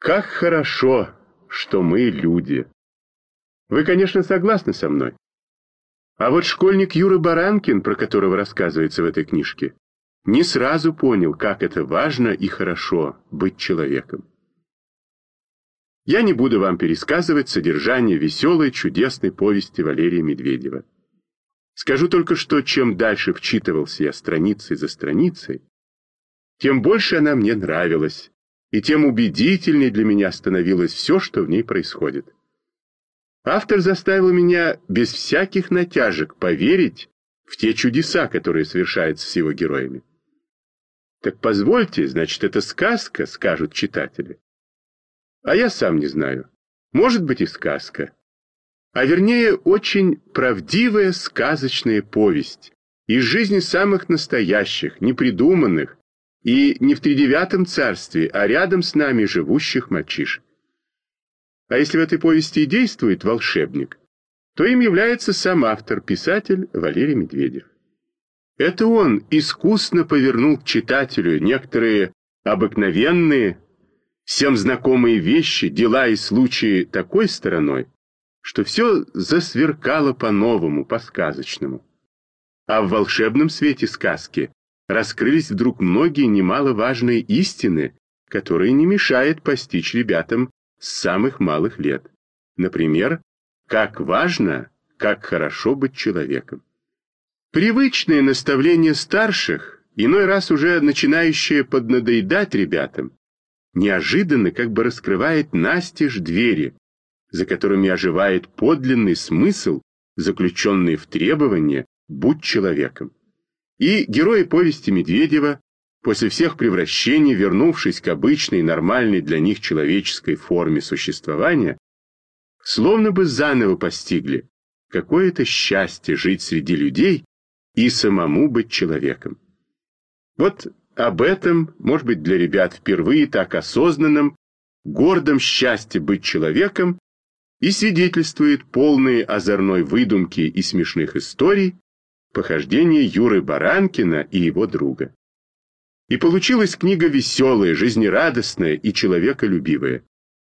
Как хорошо, что мы люди. Вы, конечно, согласны со мной. А вот школьник Юра Баранкин, про которого рассказывается в этой книжке, не сразу понял, как это важно и хорошо быть человеком. Я не буду вам пересказывать содержание веселой, чудесной повести Валерия Медведева. Скажу только, что чем дальше вчитывался я страницей за страницей, тем больше она мне нравилась, и тем убедительнее для меня становилось все, что в ней происходит. Автор заставил меня без всяких натяжек поверить в те чудеса, которые совершаются с его героями. Так позвольте, значит, это сказка, скажут читатели. А я сам не знаю. Может быть и сказка. А вернее, очень правдивая сказочная повесть из жизни самых настоящих, непридуманных и не в тридевятом царстве, а рядом с нами живущих мальчишек. А если в этой повести и действует волшебник, то им является сам автор, писатель Валерий Медведев. Это он искусно повернул к читателю некоторые обыкновенные, всем знакомые вещи, дела и случаи такой стороной, что все засверкало по-новому, по-сказочному. А в волшебном свете сказки раскрылись вдруг многие немаловажные истины, которые не мешает постичь ребятам с самых малых лет. Например, как важно, как хорошо быть человеком. Привычные наставления старших, иной раз уже начинающие поднадоедать ребятам, неожиданно как бы раскрывает настежь двери, за которыми оживает подлинный смысл, заключенный в требование «будь человеком». И герои повести Медведева, после всех превращений, вернувшись к обычной, нормальной для них человеческой форме существования, словно бы заново постигли, какое это счастье жить среди людей и самому быть человеком. Вот об этом, может быть, для ребят впервые так осознанном, гордом счастье быть человеком и свидетельствует полные озорной выдумки и смешных историй похождения Юры Баранкина и его друга. И получилась книга веселая, жизнерадостная и человеколюбивая.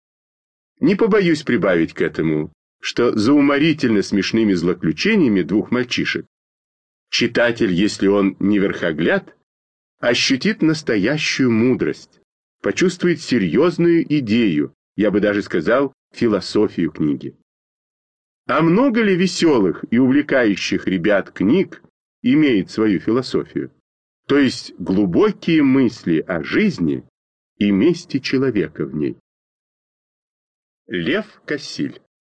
Не побоюсь прибавить к этому, что за уморительно смешными злоключениями двух мальчишек читатель, если он не верхогляд, ощутит настоящую мудрость, почувствует серьезную идею, я бы даже сказал, философию книги. А много ли веселых и увлекающих ребят книг имеет свою философию? То есть глубокие мысли о жизни и месте человека в ней. Лев Кассиль.